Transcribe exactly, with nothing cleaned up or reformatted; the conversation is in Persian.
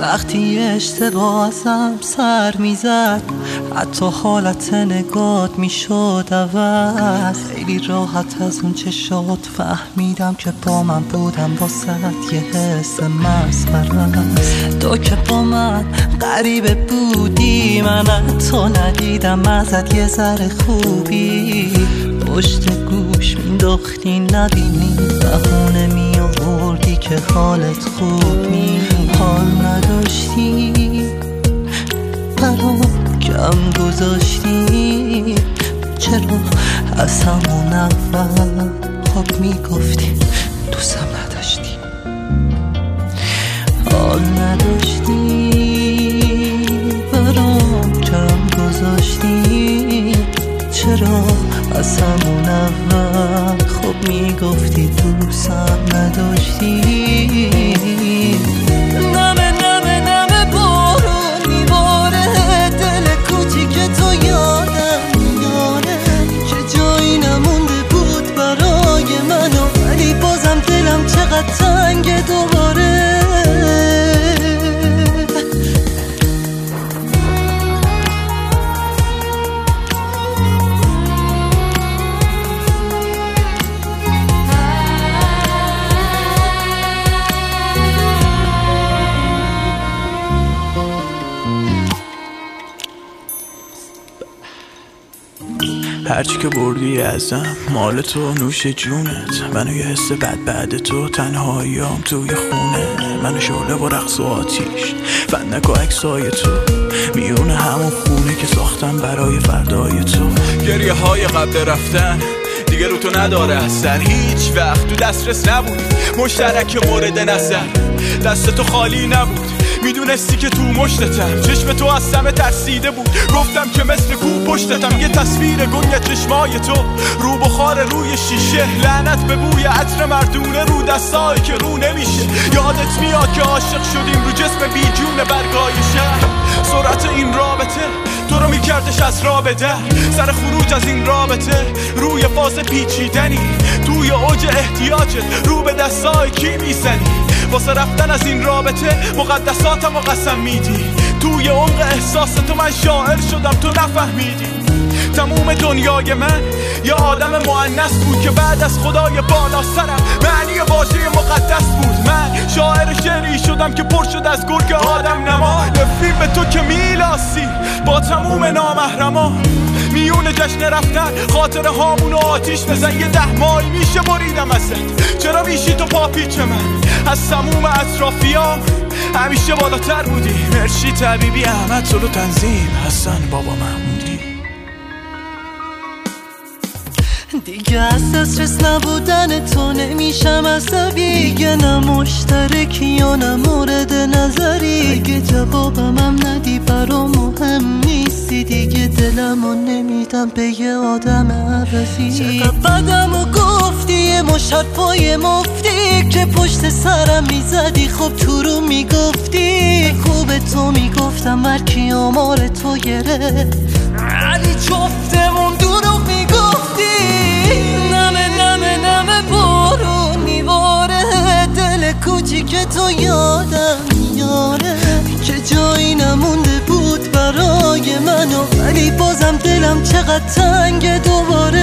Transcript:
وقتی اشتباه ازم سر میزد، حتی حالت نگات میشد عوض. خیلی راحت از اون چشات فهمیدم که با من بودم واسد یه حس مسخره است. تو که با من غریبه بودی، من حتی ندیدم ازت یه ذره خوبی. پشت گوش مینداختی نبینی، بهونه میآوردی که حالت خوب نی. حال نداشتی برام کم گذاشتی، چرا از همون اول خب میگفتی دوستم نداشتی. حال نداشتی برام کم گذاشتی، چرا از همون اول خب میگفتی دوستم نداشتی. نمه نمه نمه بارون میباره، دل کوچیک تو یادم میاره که جایی نمونده بود برای منو، ولی بازم دلم چقدر تنگ دوباره. هرچی که بردی ازم مال تو، نوش جونت. منو یه حس بد بعد تو، تنهاییام توی خونه. منو شعله و رقص و آتیش، فندک و عکسای تو، میونه همون خونه که ساختم برای فردای تو. گریه های قبل رفتن دیگه رو تو نداره اثر، هیچ وقت تو دسترس نبودی، مشترک مورد نظر. دست تو خالی نبود، میدونستی که تو مشتتم. چشم تو از سمه ترسیده بود، گفتم که مثل کو پشتتم. یه تصویر گنگ چشمای تو، رو بخار روی شیشه، لعنت به بوی عطر مردونه رو دستایی که رو نمیشه. یادت میاد که عاشق شدیم رو جسم بی جون برگای شهر. سرعت این رابطه تو رو میکردش از رابطه، سر خروج از این رابطه روی فاز پیچیدنی، توی اوج احتیاجت رو به دستای کی میزنی. واسه رفتن از این رابطه مقدساتم و قسم میدی، توی عمق احساس تو من شاعر شدم تو نفهمیدی. تموم دنیای من یه آدم مؤنث بود که بعد از خدای بالا سرم معنی واژه مقدس بود. من شاعر شعری شدم که پر شد از گرگ آدم نما. نفرین به تو که میلاسی با تموم نامحرما، میون جشن رفتن خاطره هامونو آتیش بزن. یه ده ماهی میشه بریدم ازت، چرا میشی تو پاپیچ من؟ از تموم اطرافیام همیشه بالاتر بودی. مرشی طبیبی، احمد سلو تنظیم، حسن بابا محمودی. دیگه از دسترس نبودن تو نمیشم عصبی، نه نه مشترکی یا نه مورد نظری. اگه جوابم هم ندی برام مهم نیستی، دیگه دلمو نمیدم به یه آدم عوضی. چقدر بدم و گفتی یه مشت حرفای مفتی که پشت سرم میزدی، خب تو رو میگفتی خوب تو میگفتم مرکی آمار تو گرفت، علی جفتمون دروغ میگفتی. نمه نمه نمه بارون میباره، دل کوچیک تو یادم میاره که جایی نمونده بود برای منو، ولی بازم دلم چقدر تنگ دوباره.